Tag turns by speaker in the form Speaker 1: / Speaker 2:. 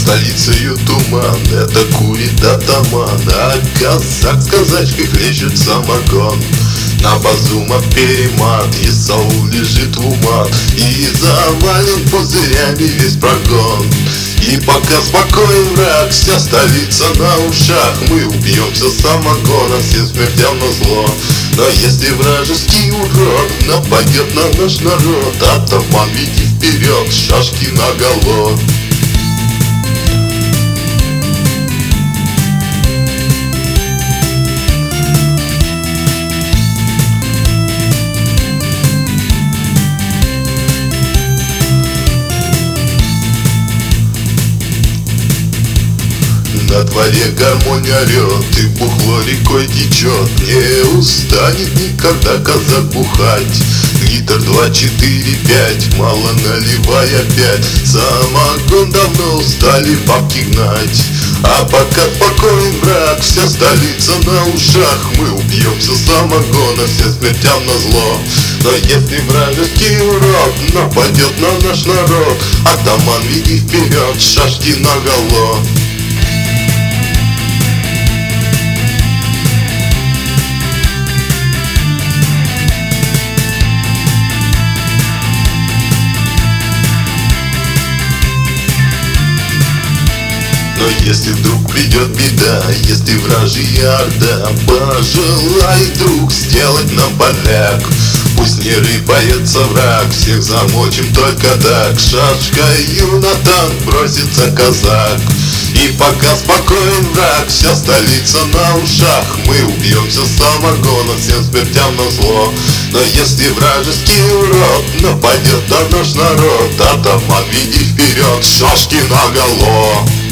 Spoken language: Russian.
Speaker 1: столицею туман, это курит атаман, а казак с казачкой хлещет самогон. На базума перемат, Исаул лежит в умат, и завален пузырями весь прогон. И пока спокоен враг, вся столица на ушах, мы убьемся самогона, всем смертям назло. Но если вражеский урод нападет на наш народ, атаман, веди вперед, шашки наголо. На дворе гармонь орет, и бухло рекой течет. Не устанет никогда казак бухать. Литр 2, 4, 5, мало наливай опять. Самогон давно устали бабки гнать. А пока спокоен враг, вся столица на ушах, мы убьемся самогона, всем смертям назло. Но если вражеский урод нападет на наш народ, атаман, веди вперед, шашки наголо. Но если вдруг придет беда, если вражья орда, пожелай, друг, сделать нам поляк. Пусть не рыпается враг, всех замочим только так. Шашкою на танк бросится казак. И пока спокоен враг, вся столица на ушах, мы убьемся самогона, всем смертям назло. Но если вражеский урод нападет на наш народ, атаман, веди вперед, шашки наголо.